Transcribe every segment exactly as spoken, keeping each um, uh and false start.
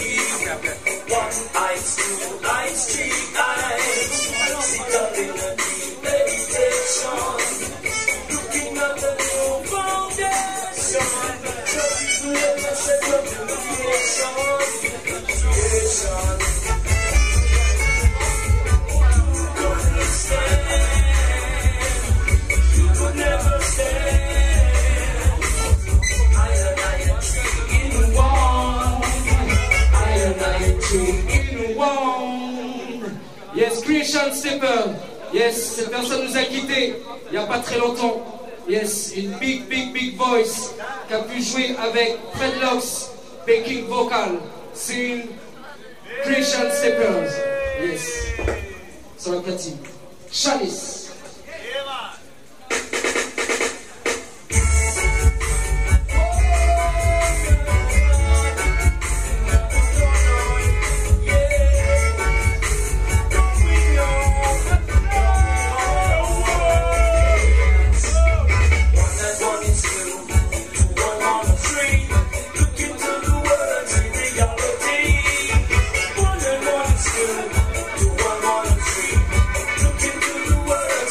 One eyes, two eyes, three eyes. Sit up in a deep meditation, looking at the new foundation. So people ever set up the creation, the creation. You couldn't stand, you could never stand. Iron, iron, tree in one. Iron, iron, tree in one. Yes, Creation Stepper. Yes, cette personne nous a quittés il n'y a pas très longtemps. Yes, une big, big, big voice qui a pu jouer avec Fred Locks, backing vocal. C'est une Creation Steppers. Yes, sur la platine. Chalice. Look into the world.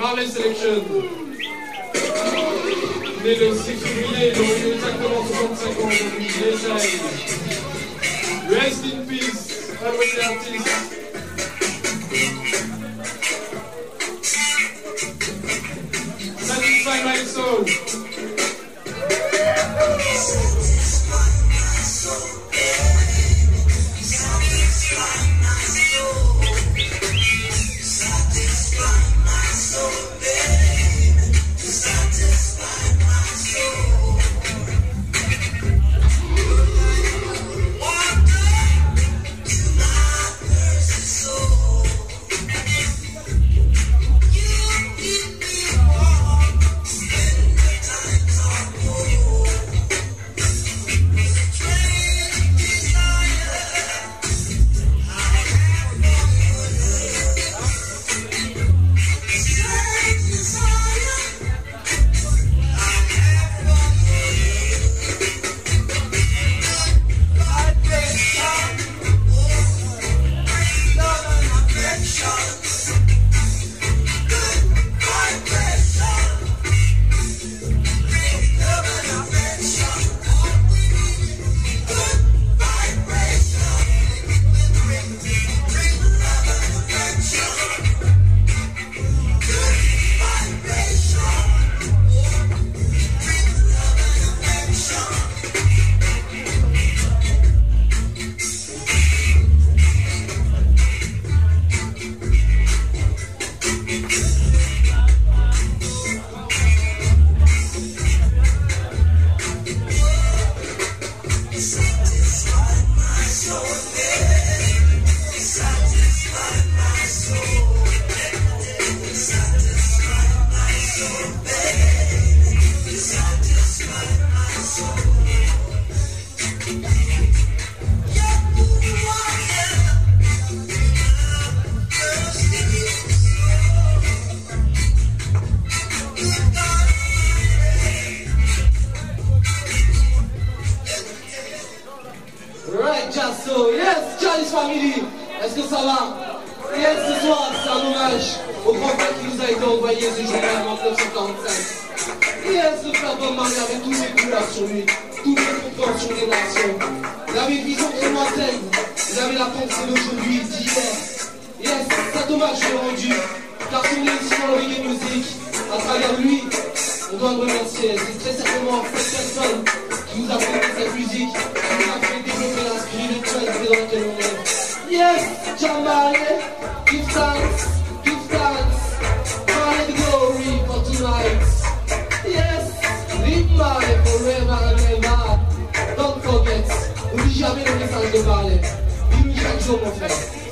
Harlem Selection. Né le six février, il aurait eu exactement soixante-cinq ans aujourd'hui, Léjaï. Rest in peace, favorite artist. Satisfy my soul. So, yes, Charlie's Family, est-ce que ça va? Yes, ce soir, c'est un hommage au grand frère qui nous a été envoyé ce jour-là en mille neuf cent quarante-cinq. Yes, le frère Bob Marley avait toutes les couleurs sur lui, toutes les compréhensions des nations. Il avait une vision très lointaine, il avait la pensée d'aujourd'hui, d'hier. Yes, cet hommage est rendu, car si on est ici dans le reggae music, à travers lui, on doit le remercier. C'est très certainement cette personne qui nous a fait cette musique, qui nous a fait développer la spiritualité dans laquelle on est. Yes, Jamale, give thanks, give thanks, honor the glory for tonight. Yes, live my forever and ever. Don't forget, n'oublie jamais le message de Marley. Dis-lui chaque jour, mon frère.